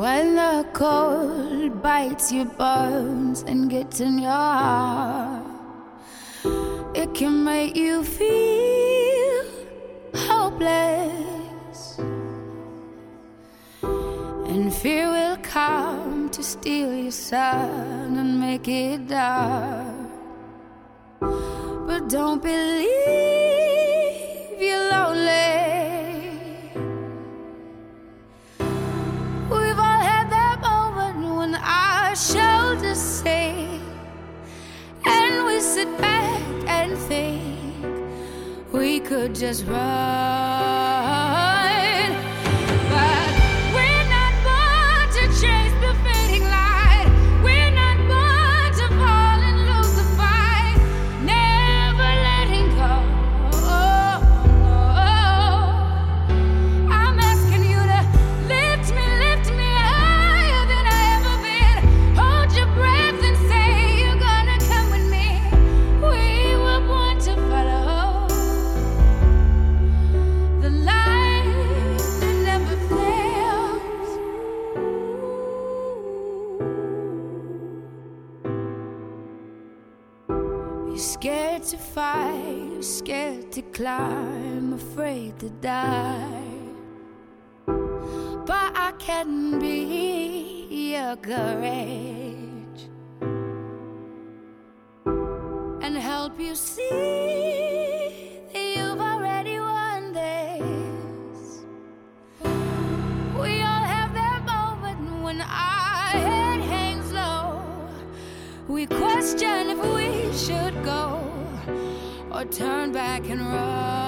When the cold bites your bones and gets in your heart, it can make you feel hopeless, and fear will come to steal your sun and make it dark. But don't believe you're lonely. We've all had that moment when our shoulders sink and we sit back and think we could just run. But we're not born to chase the fading light. We're not born to fall and lose the fight. Never letting go. I'm asking you to lift me higher than I ever been. Hold your breath and say you're gonna come with me. We were born to follow the light that never fails. You're scared to fight, you're scared to climb, afraid to die. But I can be your courage and help you see that you've already won this. We all have that moment when our head hangs low. We question if we should go or turn back and run.